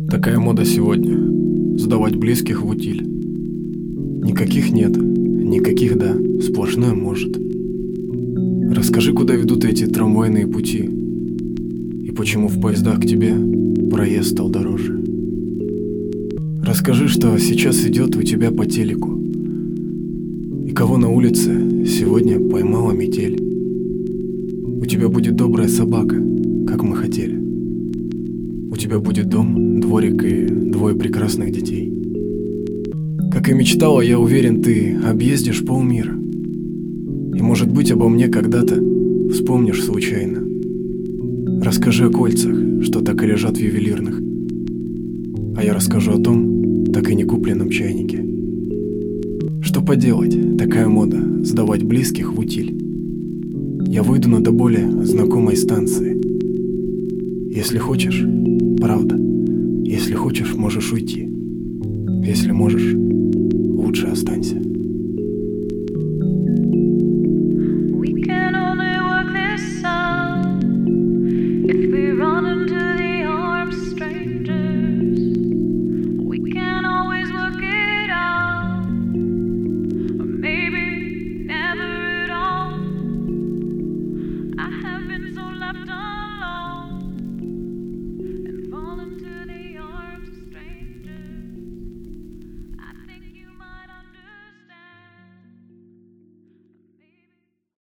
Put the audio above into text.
Такая мода сегодня – сдавать близких в утиль. Никаких нет, никаких да, сплошное может. Расскажи, куда ведут эти трамвайные пути, и почему в поездах к тебе проезд стал дороже. Расскажи, что сейчас идет у тебя по телеку, и кого на улице сегодня поймала метель. У тебя будет добрая собака, как мы хотели. У тебя будет дом, дворик и двое прекрасных детей. Как и мечтала, я уверен, ты объездишь полмира. И, может быть, обо мне когда-то вспомнишь случайно. Расскажи о кольцах, что так и лежат в ювелирных. А я расскажу о том, так и не купленном чайнике. Что поделать, такая мода – сдавать близких в утиль. Я выйду на до боли знакомой станции. Если хочешь, правда. Если хочешь, можешь уйти. Если можешь, лучше останься.